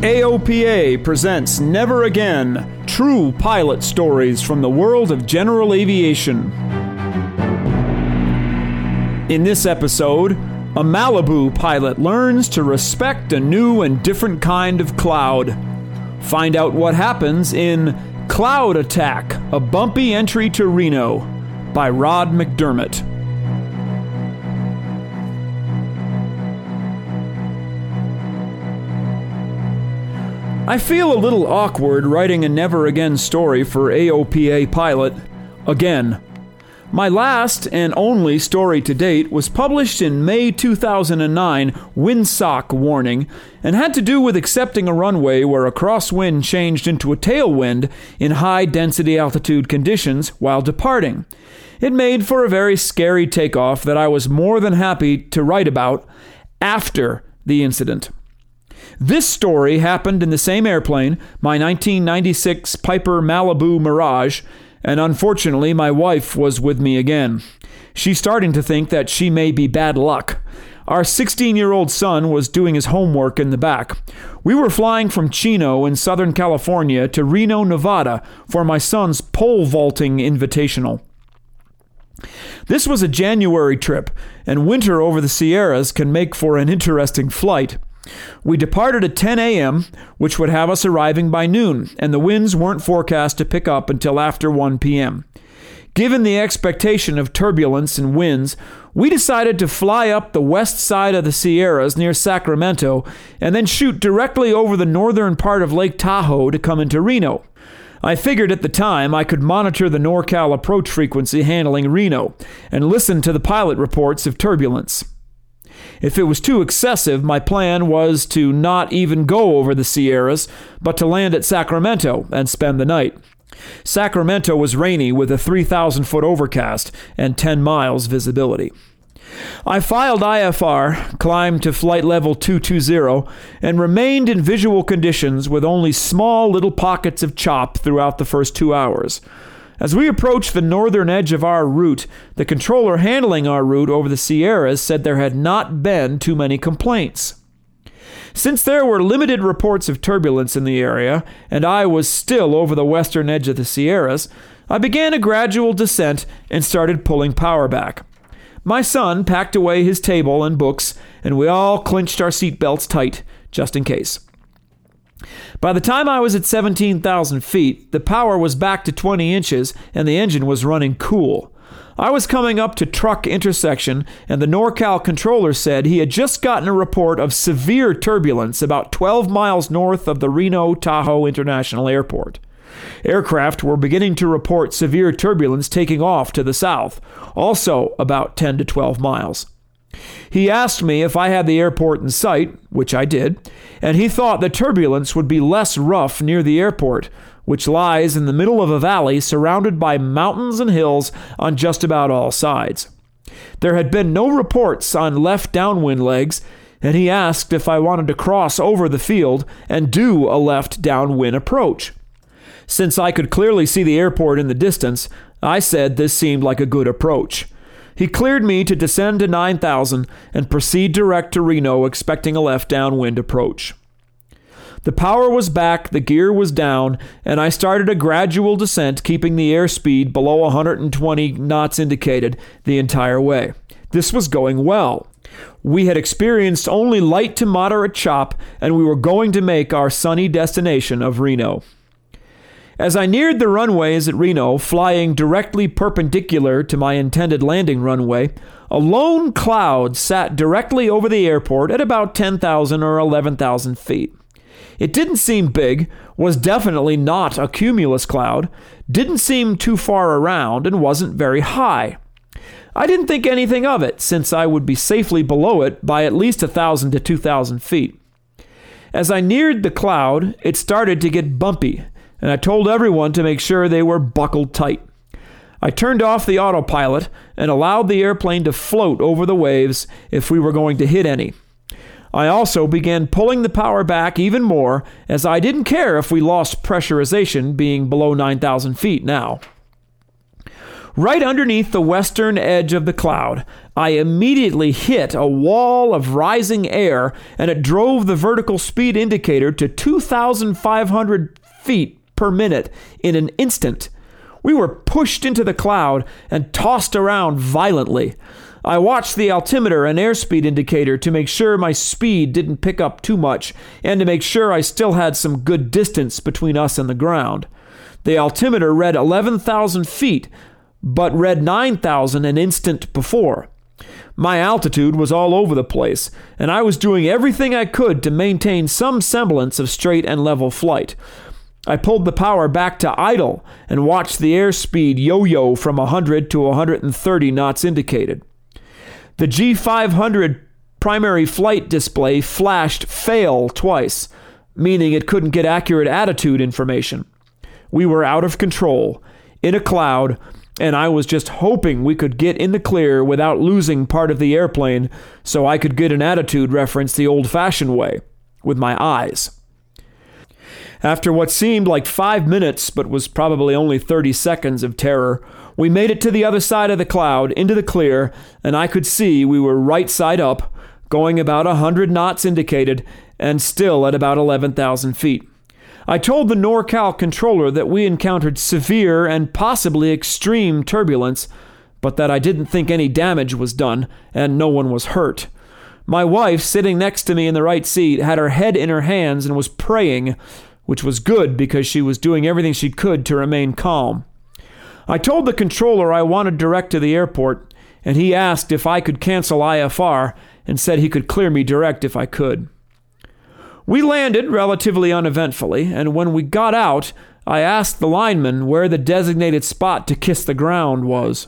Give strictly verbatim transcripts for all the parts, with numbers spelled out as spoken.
A O P A presents Never Again, true pilot stories from the world of general aviation. In this episode, a Malibu pilot learns to respect a new and different kind of cloud. Find out what happens in Cloud Attack, a bumpy entry to Reno by Rod McDermott. I feel a little awkward writing a Never Again story for A O P A Pilot again. My last and only story to date was published in May two thousand nine, windsock warning, and had to do with accepting a runway where a crosswind changed into a tailwind in high-density altitude conditions while departing. It made for a very scary takeoff that I was more than happy to write about after the incident. This story happened in the same airplane, my nineteen ninety-six Piper Malibu Mirage, and unfortunately my wife was with me again. She's starting to think that she may be bad luck. Our sixteen-year-old son was doing his homework in the back. We were flying from Chino in Southern California to Reno, Nevada for my son's pole vaulting invitational. This was a January trip, and winter over the Sierras can make for an interesting flight. We departed at ten a.m., which would have us arriving by noon, and the winds weren't forecast to pick up until after one p.m. Given the expectation of turbulence and winds, we decided to fly up the west side of the Sierras near Sacramento and then shoot directly over the northern part of Lake Tahoe to come into Reno. I figured at the time I could monitor the NorCal approach frequency handling Reno and listen to the pilot reports of turbulence. If it was too excessive, my plan was to not even go over the Sierras, but to land at Sacramento and spend the night. Sacramento was rainy with a three thousand foot overcast and ten miles visibility. I filed I F R, climbed to flight level two twenty, and remained in visual conditions with only small little pockets of chop throughout the first two hours. As we approached the northern edge of our route, the controller handling our route over the Sierras said there had not been too many complaints. Since there were limited reports of turbulence in the area, and I was still over the western edge of the Sierras, I began a gradual descent and started pulling power back. My son packed away his table and books, and we all clinched our seatbelts tight, just in case. By the time I was at seventeen thousand feet, the power was back to twenty inches and the engine was running cool. I was coming up to Truck intersection and the NorCal controller said he had just gotten a report of severe turbulence about twelve miles north of the Reno Tahoe International Airport. Aircraft were beginning to report severe turbulence taking off to the south, also about ten to twelve miles. He asked me if I had the airport in sight, which I did, and he thought the turbulence would be less rough near the airport, which lies in the middle of a valley surrounded by mountains and hills on just about all sides. There had been no reports on left downwind legs, and he asked if I wanted to cross over the field and do a left downwind approach. Since I could clearly see the airport in the distance, I said this seemed like a good approach. He cleared me to descend to nine thousand and proceed direct to Reno, expecting a left downwind approach. The power was back, the gear was down, and I started a gradual descent, keeping the airspeed below one hundred twenty knots indicated the entire way. This was going well. We had experienced only light to moderate chop, and we were going to make our sunny destination of Reno. As I neared the runways at Reno, flying directly perpendicular to my intended landing runway, a lone cloud sat directly over the airport at about ten thousand or eleven thousand feet. It didn't seem big, was definitely not a cumulus cloud, didn't seem too far around, and wasn't very high. I didn't think anything of it, since I would be safely below it by at least one thousand to two thousand feet. As I neared the cloud, it started to get bumpy, and I told everyone to make sure they were buckled tight. I turned off the autopilot and allowed the airplane to float over the waves if we were going to hit any. I also began pulling the power back even more, as I didn't care if we lost pressurization being below nine thousand feet now. Right underneath the western edge of the cloud, I immediately hit a wall of rising air, and it drove the vertical speed indicator to two thousand five hundred feet per minute in an instant. We were pushed into the cloud and tossed around violently. I watched the altimeter and airspeed indicator to make sure my speed didn't pick up too much and to make sure I still had some good distance between us and the ground. The altimeter read eleven thousand feet, but read nine thousand an instant before. My altitude was all over the place, and I was doing everything I could to maintain some semblance of straight and level flight. I pulled the power back to idle and watched the airspeed yo-yo from one hundred to one hundred thirty knots indicated. The G five hundred primary flight display flashed fail twice, meaning it couldn't get accurate attitude information. We were out of control, in a cloud, and I was just hoping we could get in the clear without losing part of the airplane so I could get an attitude reference the old-fashioned way, with my eyes. After what seemed like five minutes, but was probably only thirty seconds of terror, we made it to the other side of the cloud, into the clear, and I could see we were right side up, going about one hundred knots indicated, and still at about eleven thousand feet. I told the NorCal controller that we encountered severe and possibly extreme turbulence, but that I didn't think any damage was done, and no one was hurt. My wife, sitting next to me in the right seat, had her head in her hands and was praying, which was good because she was doing everything she could to remain calm. I told the controller I wanted direct to the airport, and he asked if I could cancel I F R and said he could clear me direct if I could. We landed relatively uneventfully, and when we got out, I asked the lineman where the designated spot to kiss the ground was.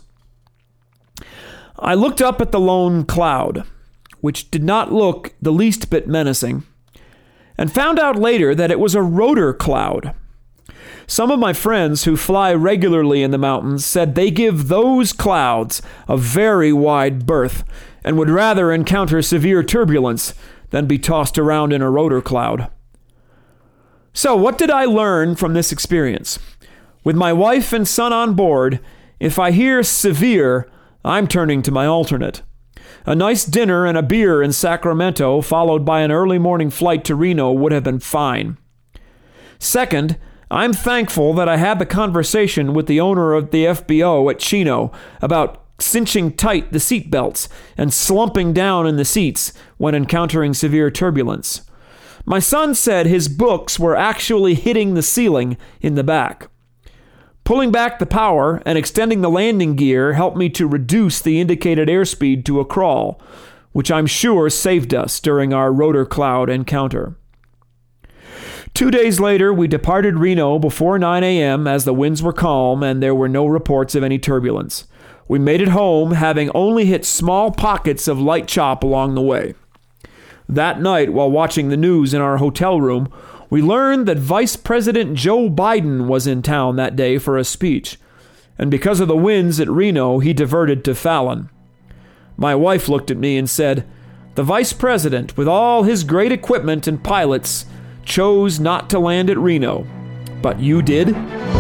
I looked up at the lone cloud, which did not look the least bit menacing, and found out later that it was a rotor cloud. Some of my friends who fly regularly in the mountains said they give those clouds a very wide berth and would rather encounter severe turbulence than be tossed around in a rotor cloud. So what did I learn from this experience? With my wife and son on board, if I hear severe, I'm turning to my alternate. A nice dinner and a beer in Sacramento, followed by an early morning flight to Reno, would have been fine. Second, I'm thankful that I had the conversation with the owner of the F B O at Chino about cinching tight the seat belts and slumping down in the seats when encountering severe turbulence. My son said his books were actually hitting the ceiling in the back. Pulling back the power and extending the landing gear helped me to reduce the indicated airspeed to a crawl, which I'm sure saved us during our rotor cloud encounter. Two days later, we departed Reno before nine a.m. as the winds were calm and there were no reports of any turbulence. We made it home, having only hit small pockets of light chop along the way. That night, while watching the news in our hotel room, we learned that Vice President Joe Biden was in town that day for a speech, and because of the winds at Reno, he diverted to Fallon. My wife looked at me and said, "The Vice President, with all his great equipment and pilots, chose not to land at Reno, but you did?"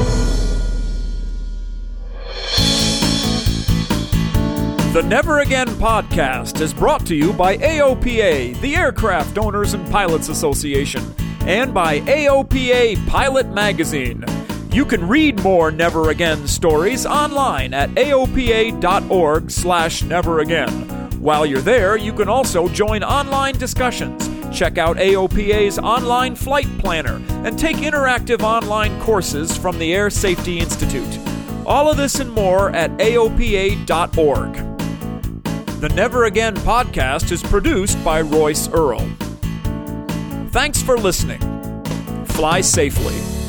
The Never Again podcast is brought to you by A O P A, the Aircraft Owners and Pilots Association, and by A O P A Pilot Magazine. You can read more Never Again stories online at A O P A dot org slash never again. While you're there, you can also join online discussions, check out A O P A's online flight planner, and take interactive online courses from the Air Safety Institute. All of this and more at A O P A dot org. The Never Again podcast is produced by Royce Earl. Thanks for listening. Fly safely.